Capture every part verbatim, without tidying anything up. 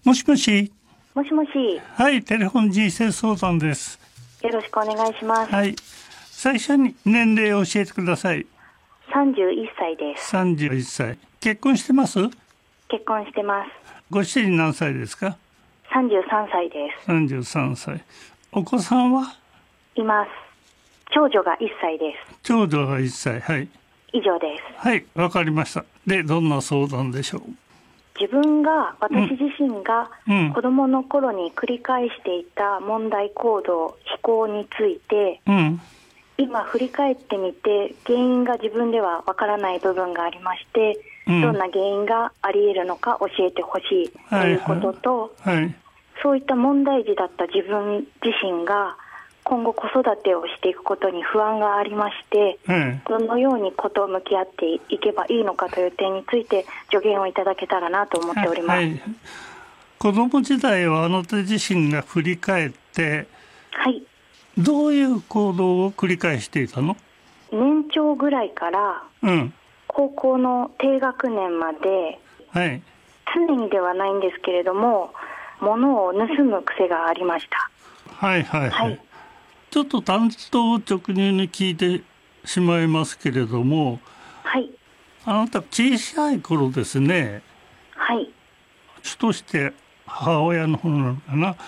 もしもし。 もしもし。 はい、テレフォン人生相談です。 よろしくお願いします。 はい。最初に年齢を教えてください。 さんじゅういっさいです。 さんじゅういっさい。結婚してます？ 結婚してます。 ご主人何歳ですか？ さんじゅうさんさいです。 さんじゅうさんさい。お子さんは？ います。長女がいっさいです。 長女がいっさい。はい。 以上です。 はい、わかりました。で、どんな相談でしょう？ 自分が、私自身がうん子供の頃に繰り返していた問題行動、非行について、 うん。 今振り返ってみて原因が自分ではわからない部分がありまして、 うん、 どんな原因があり得るのか教えてほしいということと、 はいはい、 そういった問題児だった自分自身が今後子育てをしていくことに不安がありまして、 はい、 どのように子と向き合っていけばいいのかという点について助言をいただけたらなと思っております。はい、 子供時代はあなた自身が振り返って、 はい、 どういう行動を繰り返していたの？ 年長ぐらいから高校の低学年まで、 はい、 常にではないんですけれども物を盗む癖がありました。 はいはいはい、 はい、 ちょっと単刀直入に聞いてしまいますけれども、 はい、 あなた小さい頃ですね、 はい、 主として母親の方なのかな、 はい、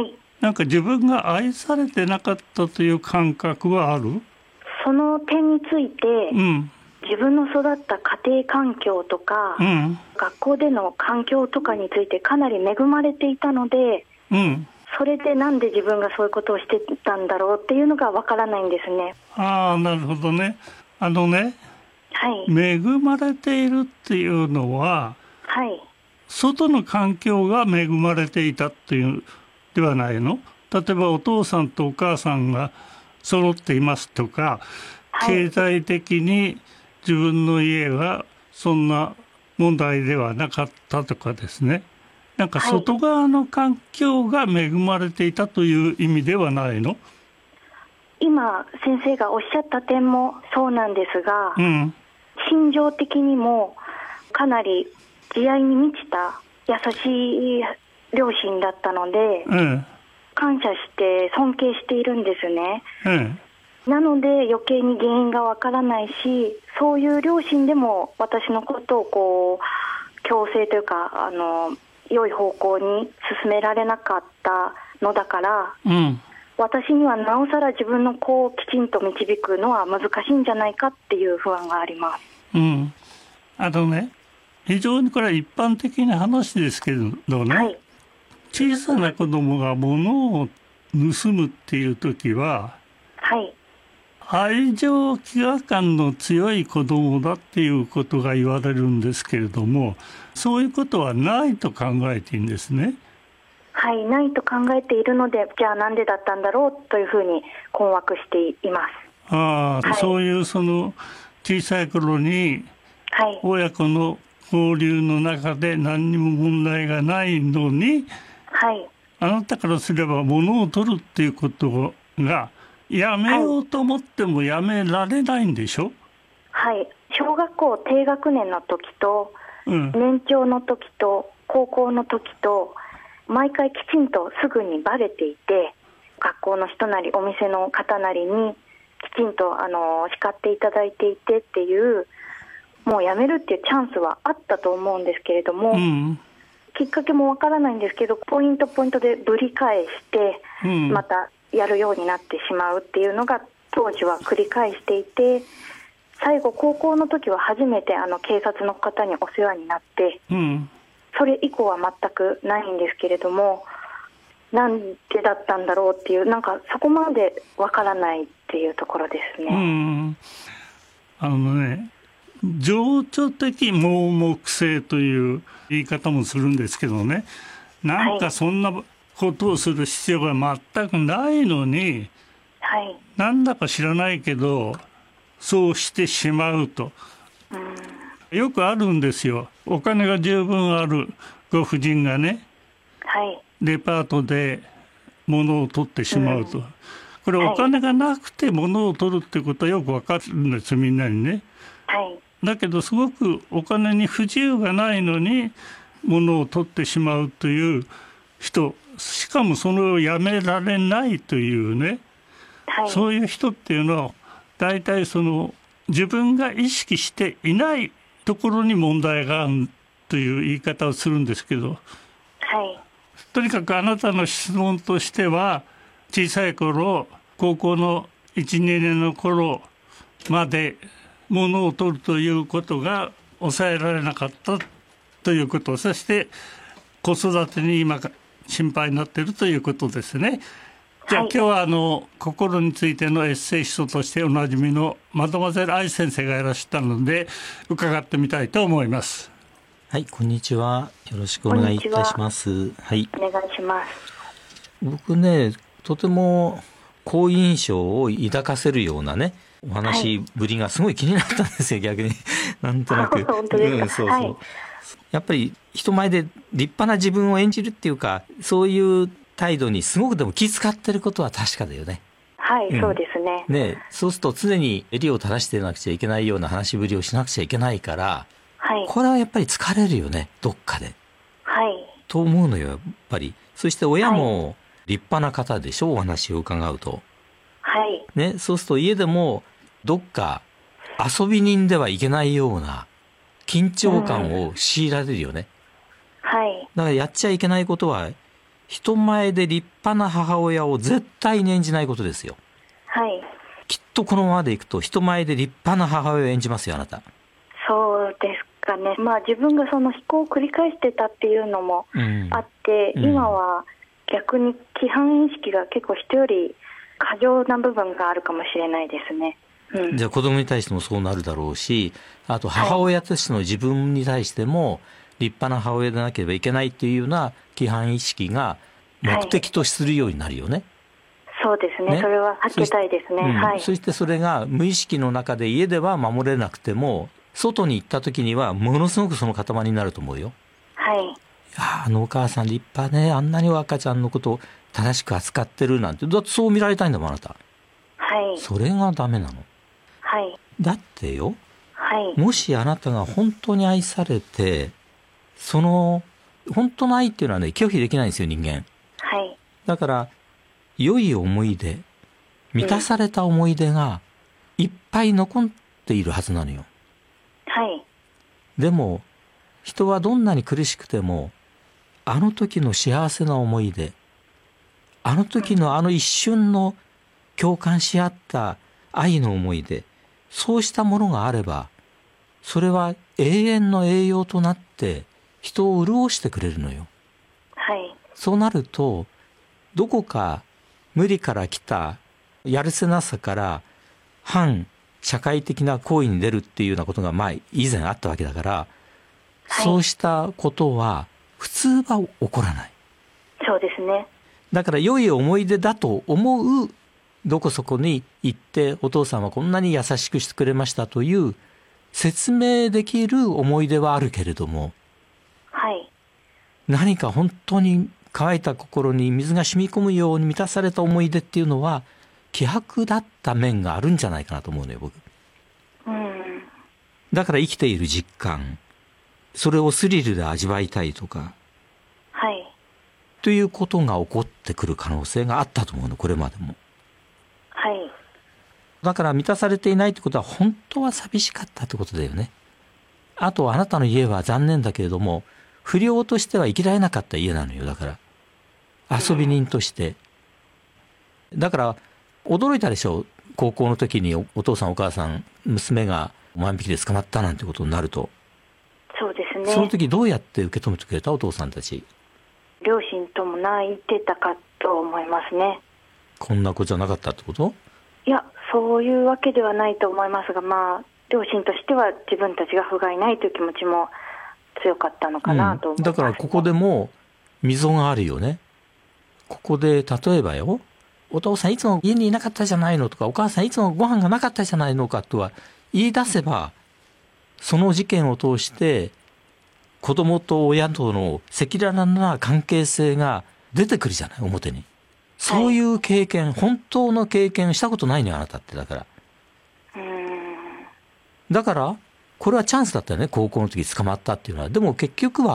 なんか自分が愛されてなかったという感覚はある？ その点について、 うん、 自分の育った家庭環境とか、 うん、 学校での環境とかについてかなり恵まれていたので、 うん、 それでなんで自分がそういうことをしてたんだろうっていうのがわからないんですね。 ああ、なるほどね。あのね、 はい、 恵まれているっていうのは、 はい、 外の環境が恵まれていたっていうではないの？例えばお父さんとお母さんが揃っていますとか、 はい、 経済的に自分の家はそんな問題ではなかったとかですね、なんか外側の環境が恵まれていたという意味ではないの？ 今先生がおっしゃった点もそうなんですが、 うん、 心情的にもかなり慈愛に満ちた優しい両親だったので、 うん、 感謝して尊敬しているんですね。 うん、 なので余計に原因がわからないし、そういう両親でも私のことをこう強制というかあの良い方向に進められなかったのだから、 うん、 私にはなおさら自分の子をきちんと導くのは難しいんじゃないかっていう不安があります。 うん、あのね、非常にこれは一般的な話ですけどね、 はい、 小さな子供が物を盗むっていう時は、 はい、 愛情飢餓感の強い子供だっていうことが言われるんですけれども、そういうことはないと考えていいんですね。 はい、ないと考えているので、じゃあなんでだったんだろうというふうに困惑しています。 ああ、 はい、 そういうその小さい頃に親子の交流の中で何にも問題がないのに、 はい、 あなたからすれば物を取るっていうことがやめようと思ってもやめられないんでしょ？ はい、小学校低学年の時と、 うん、 年長の時と高校の時と毎回きちんとすぐにバレていて、学校の人なりお店の方なりにきちんとあの叱っていただいていてっていう、もうやめるっていうチャンスはあったと思うんですけれども、 うん、 きっかけもわからないんですけど、ポイントポイントでぶり返して、 うん、 またやるようになってしまうっていうのが当時は繰り返していて、最後高校の時は初めてあの警察の方にお世話になって、 うん、 それ以降は全くないんですけれども、なんでだったんだろうっていう、なんかそこまでわからないっていうところですね。 うん、あのね、情緒的盲目性という言い方もするんですけどね、なんかそんなことをする必要が全くないのに、 はい、 なんだか知らないけどそうしてしまうと、うん、よくあるんですよ。お金が十分あるご婦人がね、 はい、 デパートで物を取ってしまうと、うん、これお金がなくて物を取るってことはよくわかるんです、みんなにね。 はい、 だけどすごくお金に不自由がないのにものを取ってしまうという人、しかもそれをやめられないというね、 はい、 そういう人っていうのは大体その自分が意識していないところに問題があるという言い方をするんですけど、 はい、 とにかくあなたの質問としては、小さい頃、高校のいち、にねんの頃まで物を取るということが抑えられなかったということ、そして子育てに今心配になっているということですね。じゃあ、はい、今日はあの心についてのエッセイストとしておなじみのマドマゼル愛先生がいらっしゃったので伺ってみたいと思います。 はい、こんにちは。よろしくお願いいたします。はい、 お願いします。 僕ね、とても好印象を抱かせるようなね、お話ぶりがすごい気になったんですよ、はい、逆になんとなく。 本当ですか。うん、そうそう、はい、 やっぱり人前で立派な自分を演じるっていうか、そういう態度にすごくでも気遣ってることは確かだよね。 はい、うん、そうですね。 ね、そうすると常に襟を正してなくちゃいけないような話ぶりをしなくちゃいけないから、はい、これはやっぱり疲れるよね、どっかで。 はい。 と思うのよ、やっぱり。そして親も立派な方でしょ、お話を伺うと。 はい。 ね、そうすると家でもどっか遊び人ではいけないような緊張感を強いられるよね。 うん、はい。 だからやっちゃいけないことは、人前で立派な母親を絶対に演じないことですよ。 はい。 きっとこのままでいくと人前で立派な母親を演じますよ、あなた。 そうですかね。まあ自分がその非行を繰り返してたっていうのもあって、うん、今は逆に規範意識が結構人より過剰な部分があるかもしれないですね。うん、 じゃあ子供に対してもそうなるだろうし、あと母親としての自分に対しても立派な母親でなければいけないっていうような規範意識が目的とするようになるよね。はい、 そうですね。それは避けたいですね。 そ、うん、 はい。 そしてそれが無意識の中で家では守れなくても、外に行った時にはものすごくその塊になると思うよ。 はい。 いや、あのお母さん立派ね、あんなに赤ちゃんのことを正しく扱ってるなんて、だってそう見られたいんだもん、あなた。 はい。 それがダメなの。 はい。 だってよ、 はい。 もしあなたが本当に愛されて、その本当の愛っていうのはね、拒否できないんですよ、人間。 はい。 だから良い思い出、満たされた思い出がいっぱい残っているはずなのよ。 はい。 でも人はどんなに苦しくても、あの時の幸せな思い出、あの時のあの一瞬の共感し合った愛の思い出、そうしたものがあれば、それは永遠の栄養となって人を潤してくれるのよ。 はい。そうなると、どこか無理から来たやるせなさから反社会的な行為に出るっていうようなことがまあ以前あったわけだから、はい、そうしたことは普通は起こらない。 そうですね。 だから良い思い出だと思う、どこそこに行ってお父さんはこんなに優しくしてくれましたという説明できる思い出はあるけれども、 はい、 何か本当に乾いた心に水が染み込むように満たされた思い出っていうのは希薄だった面があるんじゃないかなと思うのよ、僕。 うん、 だから生きている実感、それをスリルで味わいたいとか、 はい、 ということが起こってくる可能性があったと思うの、これまでも。 はい。 だから満たされていないってことは本当は寂しかったってことだよね。あとあなたの家は残念だけれども不良としては生きられなかった家なのよ。だから遊び人として、うん、だから驚いたでしょ、高校の時に お, お父さんお母さん娘が万引きで捕まったなんてことになると。 そうですね。 その時どうやって受け止めてくれた、お父さんたち。 両親とも泣いてたかと思いますね。 こんな子じゃなかったってこと？ いや、そういうわけではないと思いますが、まあ両親としては自分たちが不甲斐ないという気持ちも強かったのかなと思います、ね、うん、 だからここでも溝があるよね。ここで例えばよ、お父さんいつも家にいなかったじゃないのとか、お母さんいつもご飯がなかったじゃないのかとは言い出せば、その事件を通して子供と親との赤裸々な関係性が出てくるじゃない、表に。そういう経験、はい、本当の経験したことないのよ、あなたって。だからうーんだからこれはチャンスだったよね、高校の時捕まったっていうのは。でも結局は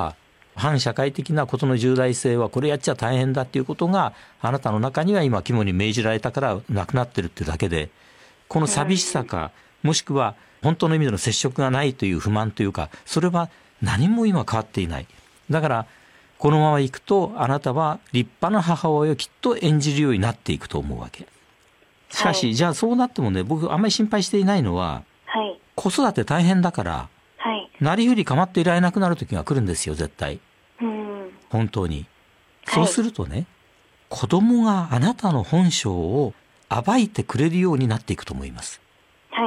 反社会的なことの重大性はこれやっちゃ大変だっていうことがあなたの中には今肝に銘じられたからなくなってるってだけで、この寂しさかもしくは本当の意味での接触がないという不満というか、それは何も今変わっていない。だからこのままいくとあなたは立派な母親をきっと演じるようになっていくと思うわけ。しかし、はい、じゃあそうなってもね、僕あんまり心配していないのは、はい、子育て大変だから、はい、なりふり構っていられなくなる時が来るんですよ、絶対。うん、本当に。そうするとね、はい、子供があなたの本性を暴いてくれるようになっていくと思います。はい。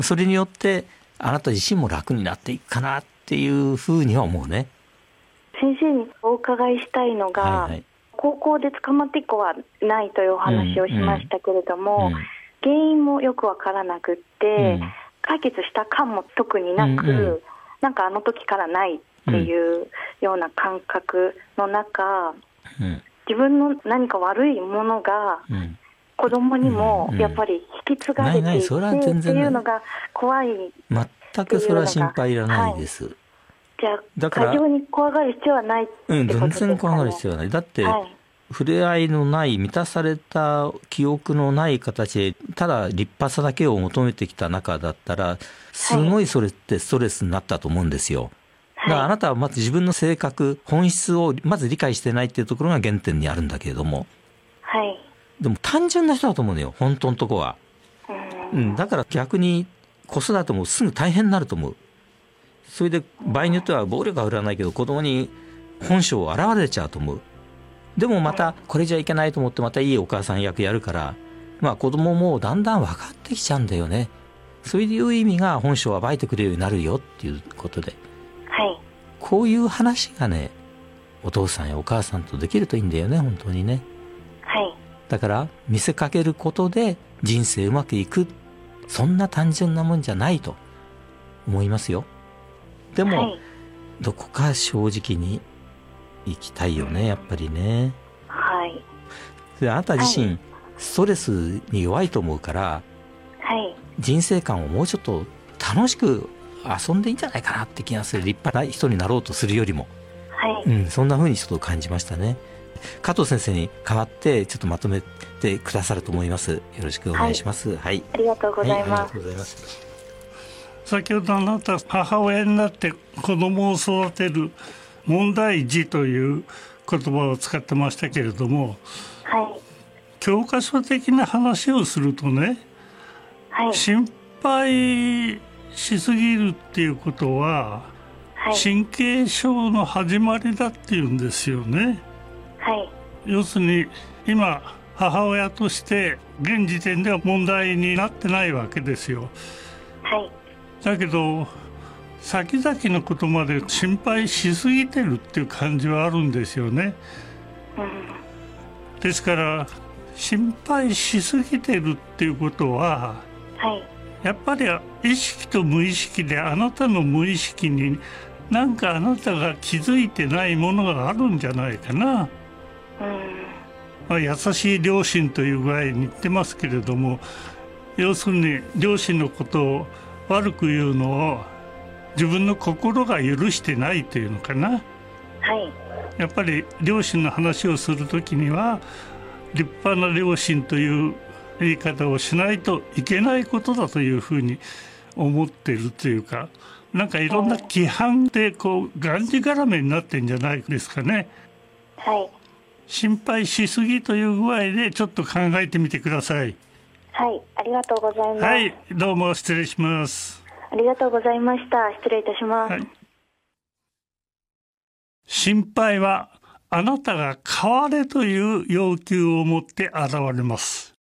それによってあなた自身も楽になっていくかなっていうふうには思うね。 先生にお伺いしたいのが、はいはい、高校で捕まって以降はないというお話をしましたけれども、うんうん、原因もよくわからなくって、うん、解決した感も特になく、うんうん、なんかあの時からないっていうような感覚の中、うん、自分の何か悪いものが子供にもやっぱり引き継がれていて、っていうのが怖い。 全くそれは心配いらないです、はい。 じゃあ過剰に怖がる必要はないってことですかね。 うん、全然怖がる必要はない。だって、はい、触れ合いのない満たされた記憶のない形でただ立派さだけを求めてきた中だったら、すごいそれってストレスになったと思うんですよ。だからあなたはまず自分の性格、本質をまず理解してないっていうところが原点にあるんだけれども、はい、でも単純な人だと思うのよ、本当のとこは。うん、だから逆に子育てもすぐ大変になると思う。それで場合によっては暴力は振らないけど子供に本性を現れちゃうと思う。でもまたこれじゃいけないと思ってまたいいお母さん役やるから、まあ子供もだんだん分かってきちゃうんだよね。そういう意味が本性を暴いてくれるようになるよっていうことで、はい、こういう話がね、お父さんやお母さんとできるといいんだよね、本当にね。はい。だから見せかけることで人生うまくいく、そんな単純なもんじゃないと思いますよ。でも、はい、どこか正直に生きたいよね、やっぱりね。はい。であなた自身、はい、ストレスに弱いと思うから、はい、人生観をもうちょっと楽しく遊んでいいんじゃないかなって気がする。立派な人になろうとするよりも、はい、うん、そんな風にちょっと感じましたね。加藤先生に代わってちょっとまとめてくださると思います。よろしくお願いします。はい、はい、 ありがとうございます。はい、ありがとうございます。 先ほどあなた母親になって子供を育てる問題児という言葉を使ってましたけれども、はい、教科書的な話をするとね、はい、心配しすぎるっていうことは、はい、神経症の始まりだっていうんですよね。はい、要するに今母親として現時点では問題になってないわけですよ。はい、だけど先々のことまで心配しすぎてるっていう感じはあるんですよね。うん、ですから心配しすぎてるっていうことは、はい、やっぱり意識と無意識であなたの無意識に何かあなたが気づいてないものがあるんじゃないかな。うん、まあ、優しい両親という具合に言ってますけれども、要するに両親のことを悪く言うのを自分の心が許してないというのかな。はい、やっぱり両親の話をするときには立派な両親という言い方をしないといけないことだというふうに思っているというか、なんかいろんな規範でこうがんじがらめになってんじゃないですかね。はい、心配しすぎという具合でちょっと考えてみてください。 はい、ありがとうございます。 はい、どうも失礼します。 ありがとうございました。失礼いたします。はい、 心配はあなたが変われという要求を持って現れます。